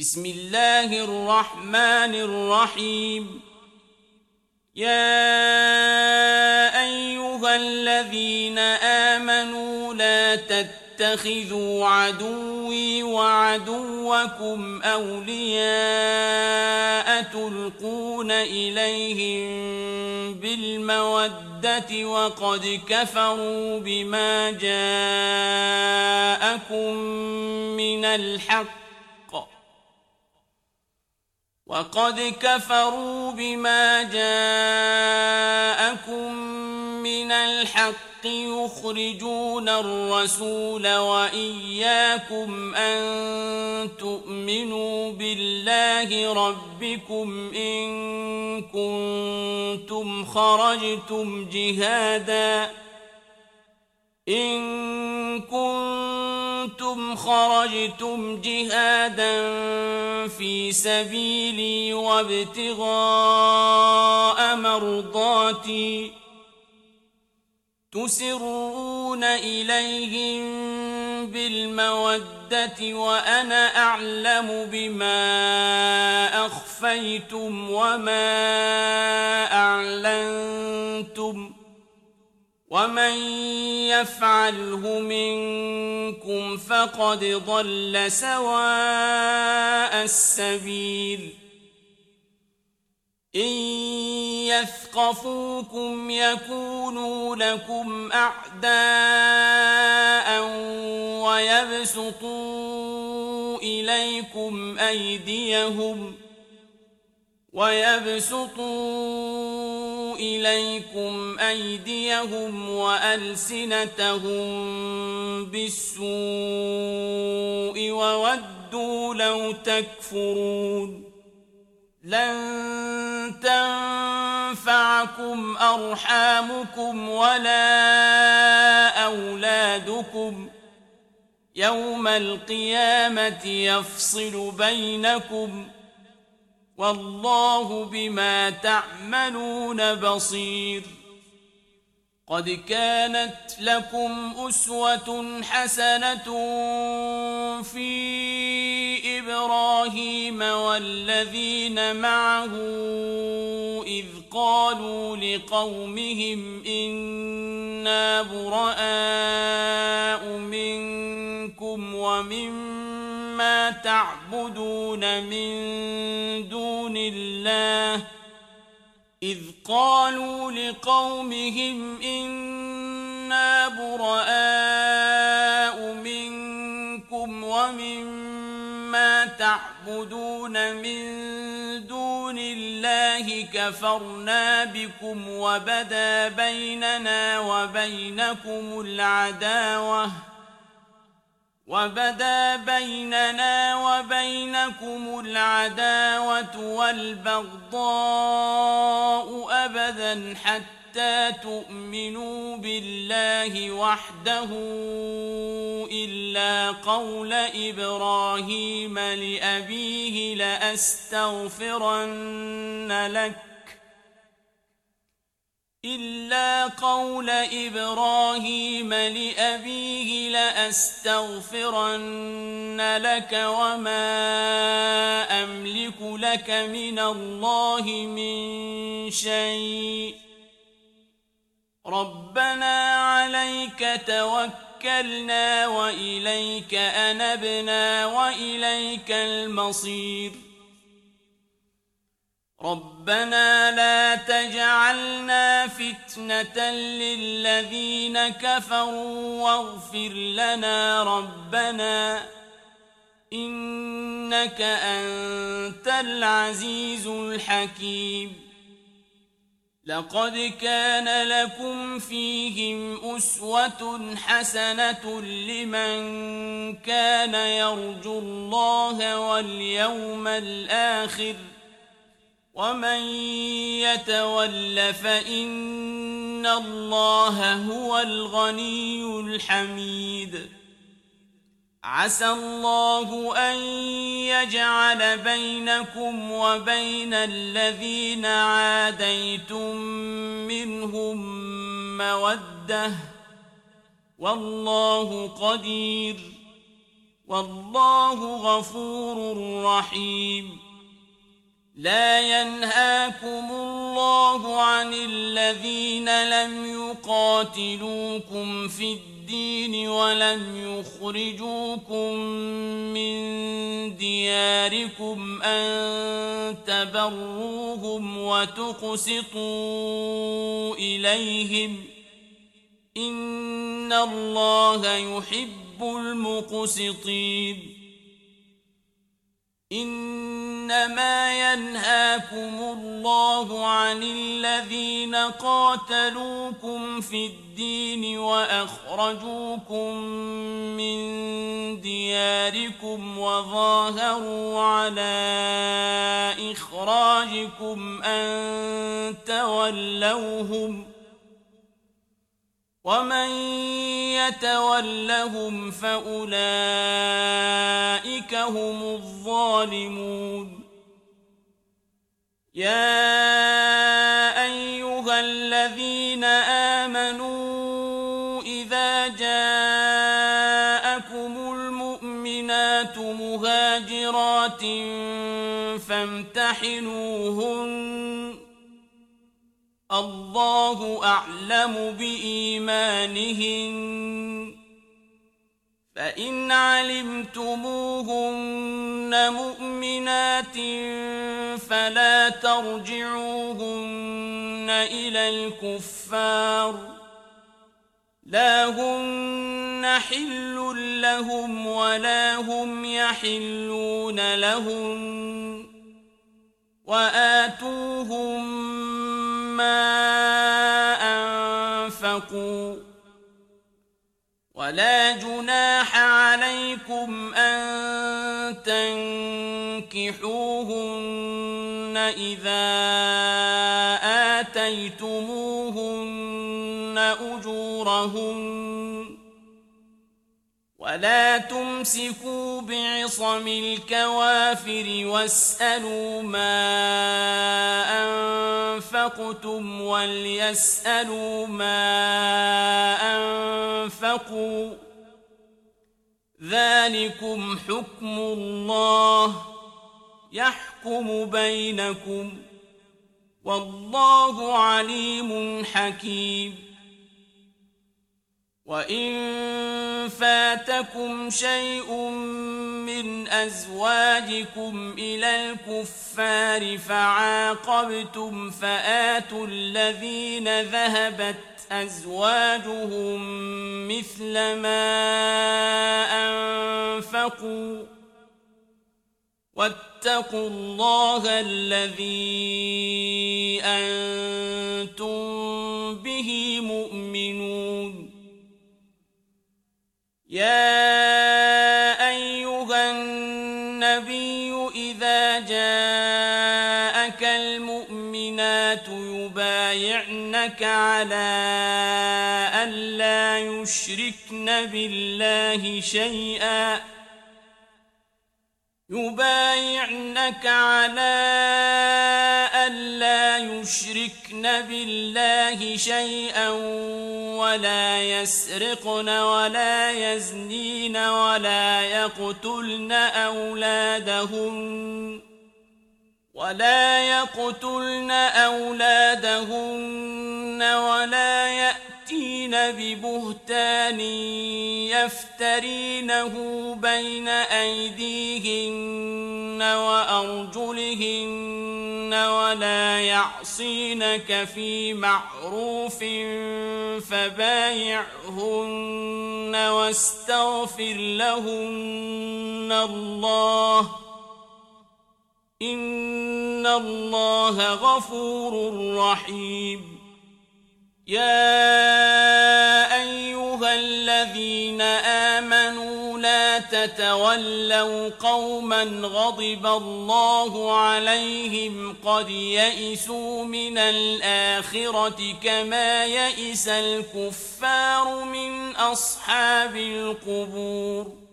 بسم الله الرحمن الرحيم. يا أيها الذين آمنوا لا تتخذوا عدوي وعدوكم أولياء تلقون إليهم بالمودة وقد كفروا بما جاءكم من الحق يخرجون الرسول وإياكم أن تؤمنوا بالله ربكم إن كنتم خرجتم جهادا في سبيلي وابتغاء مرضاتي تسرون إليهم بالمودة وأنا أعلم بما أخفيتم وما أعلنتم ومن يفعله منكم فقد ضل سواء السبيل. إن يثقفوكم يكونوا لكم أعداء ويبسطوا إليكم أيديهم وألسنتهم بالسوء وودوا لو تكفرون. لن تنفعكم أرحامكم ولا أولادكم يوم القيامة يفصل بينكم والله بما تعملون بصير. قد كانت لكم أسوة حسنة في إبراهيم والذين معه إذ قالوا لقومهم إنا براء منكم ومما تعبدون من دون الله كفرنا بكم وبدا بيننا وبينكم العداوة والبغضاء أبدا حتى تؤمنوا بالله وحده إلا قول إبراهيم لأبيه لأستغفرن لك وما أملك لك من الله من شيء ربنا عليك توكلنا وإليك أنبنا وإليك المصير. ربنا لا تجعلنا فتنة للذين كفروا واغفر لنا ربنا إنك أنت العزيز الحكيم. لقد كان لكم فيهم أسوة حسنة لمن كان يرجو الله واليوم الآخر ومن يتول فإن الله هو الغني الحميد. عسى الله أن يجعل بينكم وبين الذين عاديتم منهم مودة والله قدير والله غفور رحيم. لا ينهاكم الله عن الذين لم يقاتلوكم في الدين ولم يخرجوكم من دياركم أن تبروهم وتقسطوا إليهم إن الله يحب المقسطين. إنما ينهاكم الله عن الذين قاتلوكم في الدين وأخرجوكم من دياركم وظاهروا على إخراجكم أن تولوهم ومن يتولهم فأولئك هم الظالمون. يا أيها الذين آمنوا إذا جاءكم المؤمنات مهاجرات فامتحنوهن الله أعلم بإيمانهن فإن علمتموهن مؤمنات فلا ترجعوهن إلى الكفار لا هن حل لهم ولا هم يحلون لهم وآتوهم ما أنفقوا ولا جناح عليكم أن تنكحوهن إذا آتيتموهن أجورهن ولا تمسكوا بعصم الكوافر واسألوا ما أنفقتم وليسألوا ما أنفقوا ذلكم حكم الله يحكم بينكم والله عليم حكيم. وإن فاتكم شيء من أزواجكم إلى الكفار فعاقبتم فآتوا الذين ذهبت أزواجهم مثل ما أنفقوا واتقوا الله الذي أنتم به مؤمنون. يا أيها النبي إذا جاءك المؤمنات يبايعنك على أن لا يشركن بالله شيئا ولا يسرقن ولا يزنين ولا يقتلن أولادهن ولا يأتين ببهتان يفترينه بين أيديهن وأرجلهن ولا يعصينك في معروف فبايعهن واستغفر لهن الله إن الله غفور رحيم. يا أيها الذين آمنوا لا تتولوا قوما غضب الله عليهم قد يئسوا من الآخرة كما يئس الكفار من أصحاب القبور.